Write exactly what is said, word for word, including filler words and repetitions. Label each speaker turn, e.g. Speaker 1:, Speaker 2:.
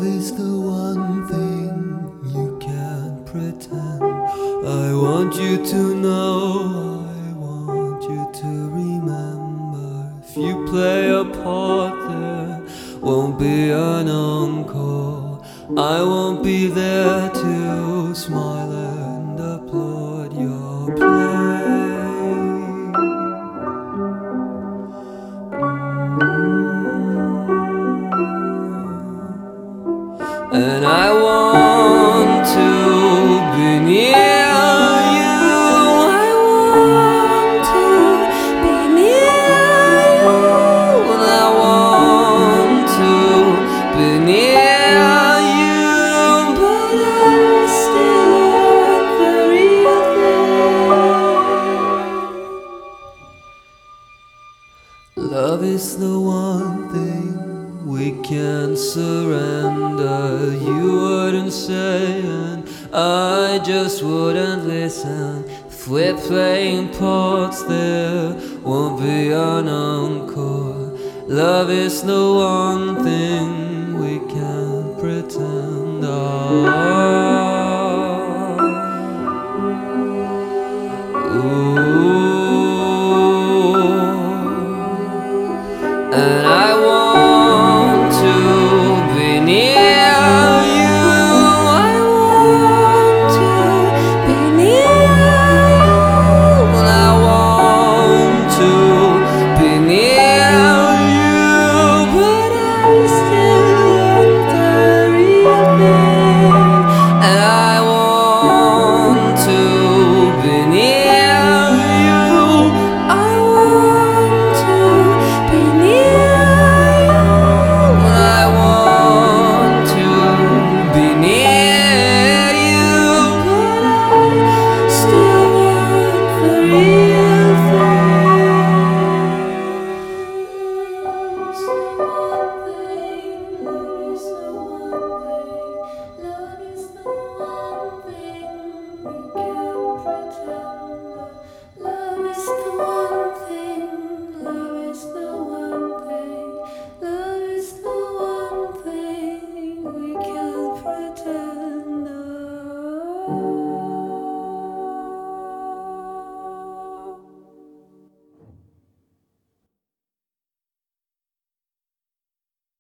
Speaker 1: is the one thing you can't pretend. I want you to know, I want you to remember. If you play a part, there won't be an encore. I won't be there to smile and applaud your play. And I want to be near you. I want to be near you. And I want to be near you. But I'm still very there. Love is the one thing we can't surrender. You wouldn't say and I just wouldn't listen. If we're playing parts, there won't be an encore. Love is the one thing we can't pretend. Oh.